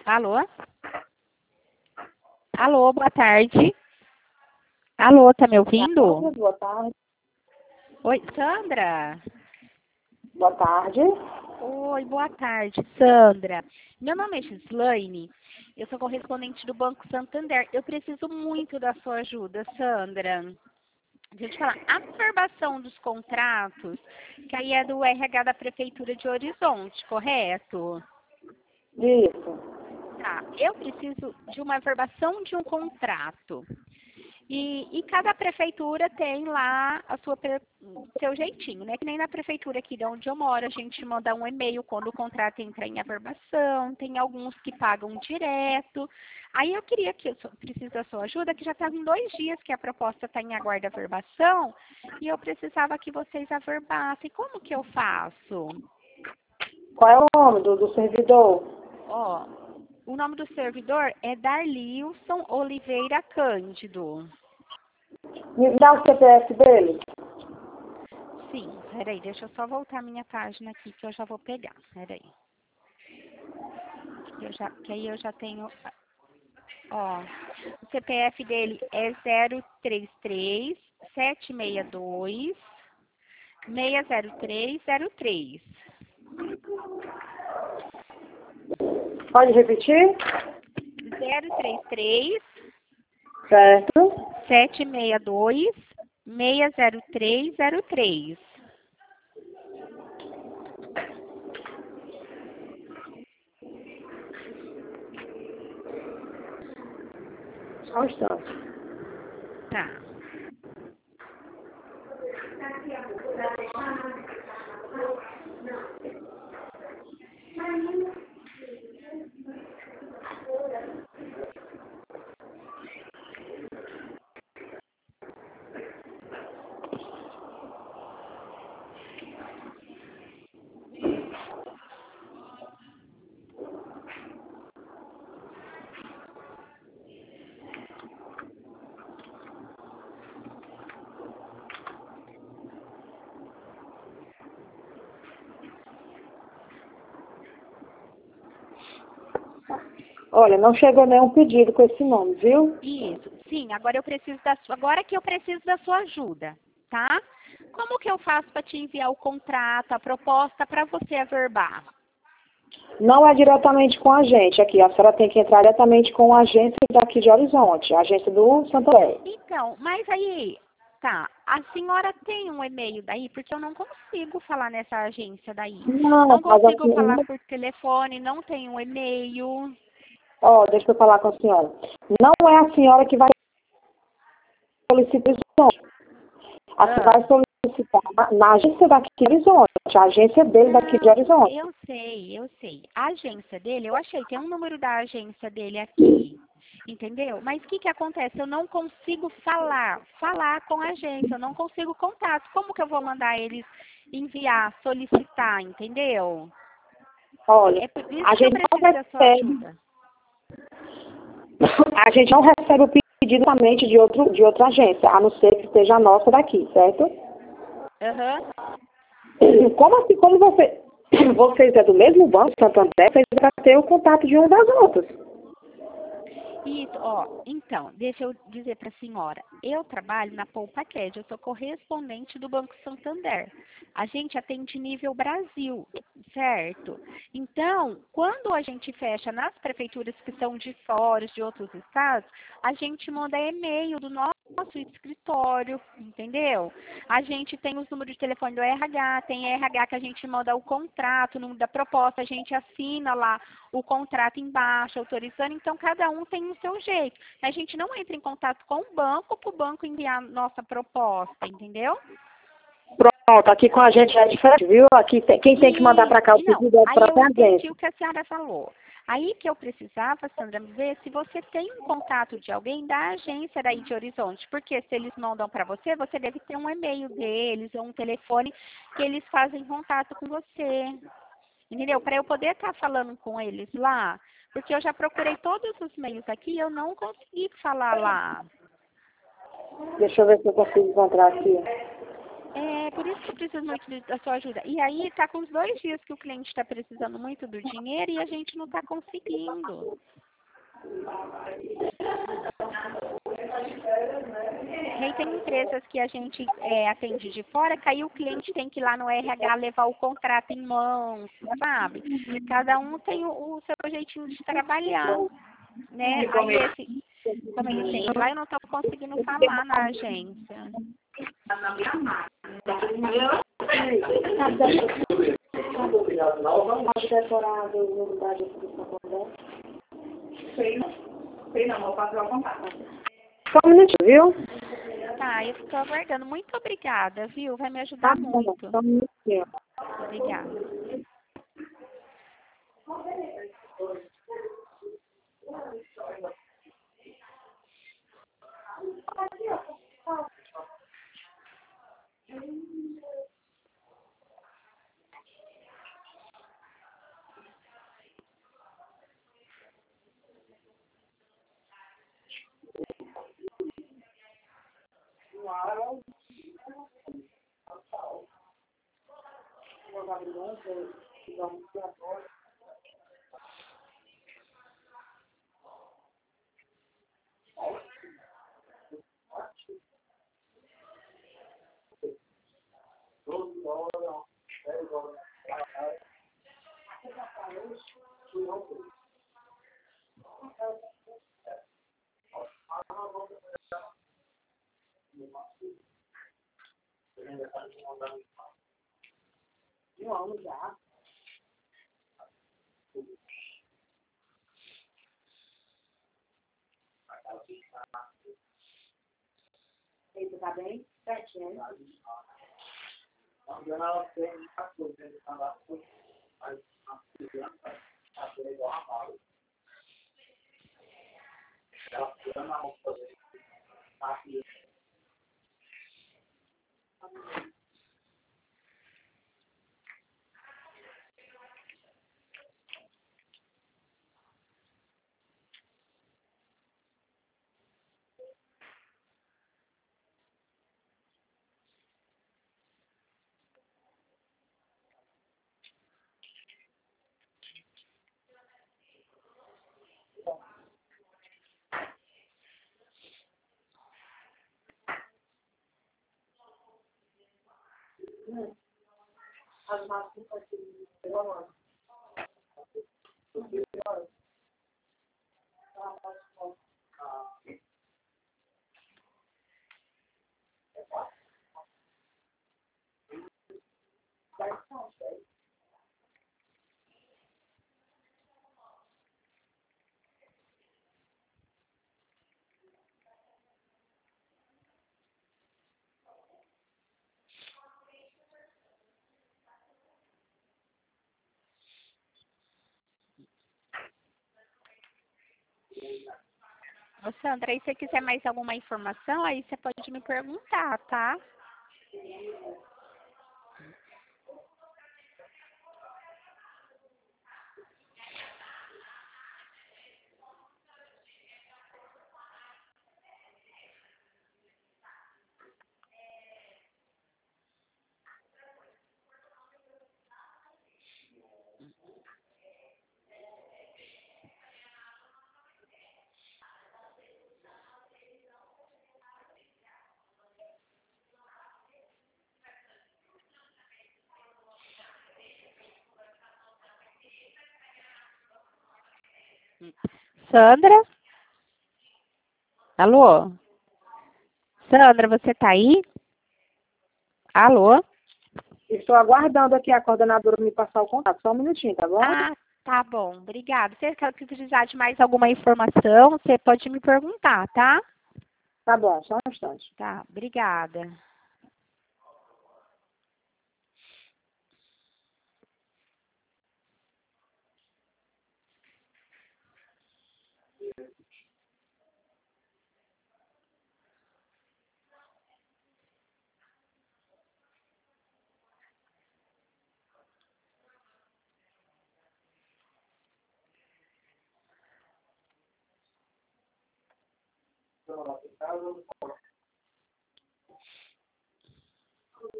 Alô? Alô, boa tarde. Alô, tá me ouvindo? Boa tarde. Oi, Sandra? Boa tarde. Oi, boa tarde, Sandra. Meu nome é Gislaine, eu sou correspondente do Banco Santander. Eu preciso muito da sua ajuda, Sandra. Deixa eu te falar, a aprovação dos contratos, que aí é do RH da Prefeitura de Horizonte, correto? Isso. Tá, eu preciso de uma aprovação de um contrato. E cada prefeitura tem lá seu jeitinho, né? Que nem na prefeitura aqui de onde eu moro, a gente manda um e-mail quando o contrato entra em aprovação, tem alguns que pagam direto. Aí eu queria que eu preciso da sua ajuda, que já fazem 2 dias que a proposta está em aguardo de averbação, e eu precisava que vocês averbassem. Como que eu faço? Qual é o nome do servidor? Ó, o nome do servidor é Darlilson Oliveira Cândido. Me dá o CPF dele. Sim, peraí, deixa eu só voltar a minha página aqui que eu já vou pegar. Peraí. Que aí eu já tenho. Ó, o CPF dele é 033 762 60303. Pode repetir? 033 Certo. 762 60303. Só um instante. Tá. Olha, não chegou nenhum pedido com esse nome, viu? Isso, sim, agora eu preciso da sua, agora que eu preciso da sua ajuda, tá? Como que eu faço para te enviar o contrato, a proposta para você averbar? Não é diretamente com a gente aqui. A senhora tem que entrar diretamente com a agência daqui de Horizonte, a agência do Santander. Então, mas aí, tá, a senhora tem um e-mail daí? Porque eu não consigo falar nessa agência daí. Não, Não mas consigo falar assim, por telefone, não tem um e-mail. ó, deixa eu falar com a senhora. Não é a senhora que vai solicitar Horizonte. A senhora vai solicitar na agência daqui de Horizonte, a agência dele daqui de Não, Horizonte. eu sei. A agência dele, eu achei, tem um número da agência dele aqui, entendeu? Mas o que que acontece? Eu não consigo falar com a agência, eu não consigo contato. Como que eu vou mandar eles enviar, solicitar, entendeu? Olha, É por isso a que eu gente não preciso da sua recebe, ajuda. a gente não recebe o pedido somente de outra agência, a não ser que seja a nossa daqui, certo? Aham. Como assim, como vocês é do mesmo banco, Santander, vocês vão ter o contato de uma das outras. Isso, ó, então, deixa eu dizer para a senhora, eu trabalho na Poupa Cred, eu sou correspondente do Banco Santander. A gente atende nível Brasil, certo? Então, quando a gente fecha nas prefeituras que são de fora, de outros estados, a gente manda e-mail do nosso escritório, entendeu? A gente tem os números de telefone do RH, tem RH que a gente manda o contrato, o número da proposta, a gente assina lá o contrato embaixo, autorizando, então cada um tem o seu jeito. A gente não entra em contato com o banco para o banco enviar nossa proposta, entendeu? Pronto, aqui com a gente é diferente, viu? Aqui quem tem que mandar para cá o E não, pedido é a aí eu própria entendi agência. o que a senhora falou. Aí que eu precisava, Sandra, ver se você tem um contato de alguém da agência daí de Horizonte, porque se eles mandam para você, você deve ter um e-mail deles ou um telefone que eles fazem contato com você. Entendeu? Para eu poder estar falando com eles lá, porque eu já procurei todos os meios aqui e eu não consegui falar lá. Deixa eu ver se eu consigo encontrar aqui. É, por isso que eu preciso muito da sua ajuda. E aí, tá com uns 2 dias que o cliente está precisando muito do dinheiro e a gente não está conseguindo. E aí tem empresas que a gente atende de fora, que aí o cliente tem que ir lá no RH levar o contrato em mãos, sabe? Cada um tem o seu jeitinho de trabalhar, né? Aí esse, como ele tem lá, eu não estou conseguindo falar na agência. Sei não, vou passar o contato. Só um minutinho, viu? Tá, eu estou aguardando. Muito obrigada, viu? Vai me Tá ajudar bom, muito. só um minutinho. Obrigada. Eita, tá bem? Certinho. Ô, Sandra, aí se você quiser mais alguma informação, aí você pode me perguntar, tá? Sandra? Alô? Sandra, você tá aí? Alô? Estou aguardando aqui a coordenadora me passar o contato. Só um minutinho, tá bom? Ah, tá bom. Obrigada. Se precisar de mais alguma informação, você pode me perguntar, tá? Tá bom, só um instante. Tá, obrigada.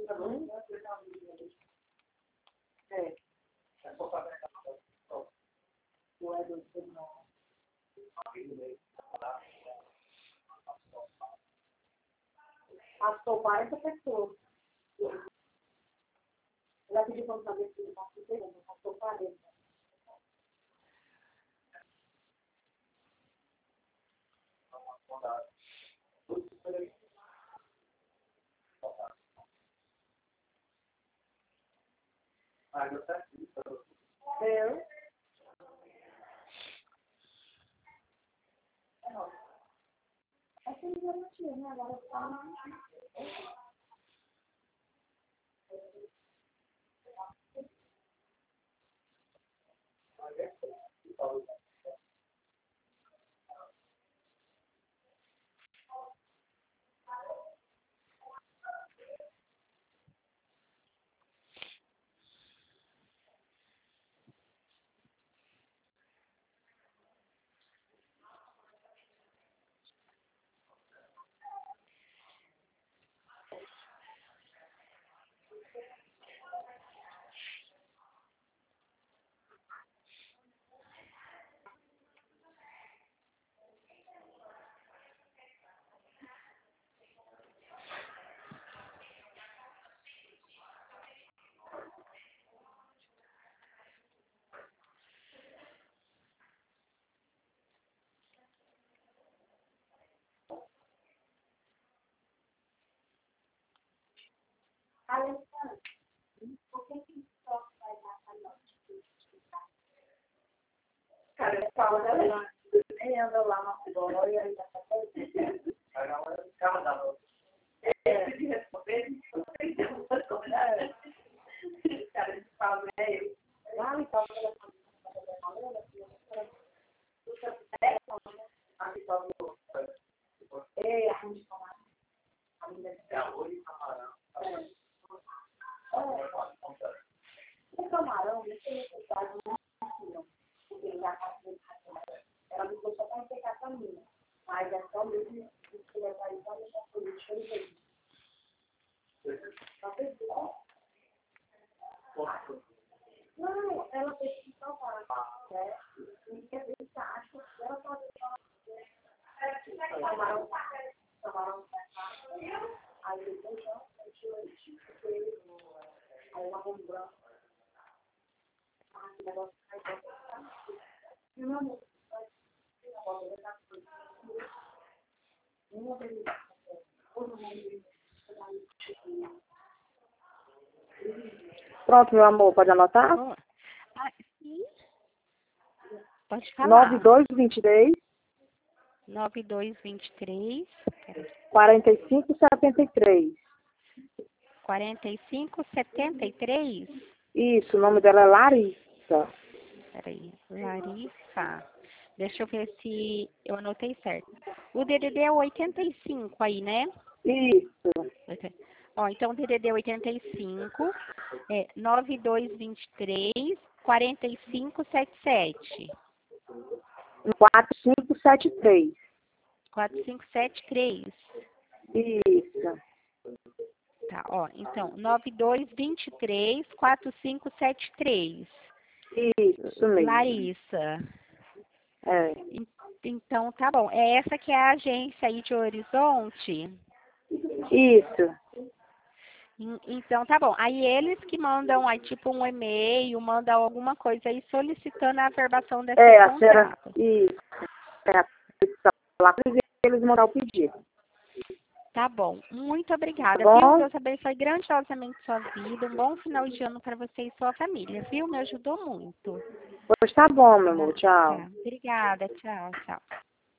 É. Passou 40 pessoas. Ela pediu para saber se ele passou 40. É. Essa ele já não tinha, né? Agora está. Alessandra, por que só vai dar a noite? Cara, eu falo dela. Ele anda lá na rua e aí tá fazendo. É, de responder, não sei se eu vou responder. Cara, eles falam, ele. Lá me fala da é, a gente toma. A minha é arroz e camarão. O camarão, não tem necessidade não, porque ele já está sendo racionado. Ela me só para pegar a família, mas é só mesmo que ele vai só deixar a política ele veio. Só fez isso. Não, ela fez que salvar, né? E quer ver se acha que ela pode deixar camarão, aí depois já tirou o tipo dele, aí uma lembrança. Pronto, meu amor, pode anotar? Sim. Pode falar. 9223 9223 4573. 4573. Isso, o nome dela é Larissa. Peraí, Larissa. Deixa eu ver se eu anotei certo. O DDD é 85 aí, né? Isso. Ó, então o DDD é 85, 9223 4577. 4573. 4573. Isso. Tá, ó, então, 9223 4573. Isso mesmo. Larissa. É. Então, tá bom. É essa que é a agência aí de Horizonte? Isso. Então, tá bom. Aí eles que mandam aí, tipo, um e-mail, mandam alguma coisa aí solicitando a averbação desse contrato. Isso. É a lá para eles mandar o pedido. Tá bom. Muito obrigada, Tá bom? viu? Deus abençoe grandiosamente sua vida. Um bom final de ano para você e sua família, viu? Me ajudou muito. Pois tá bom, meu amor. Tchau. Tá. Obrigada. Tchau, tchau.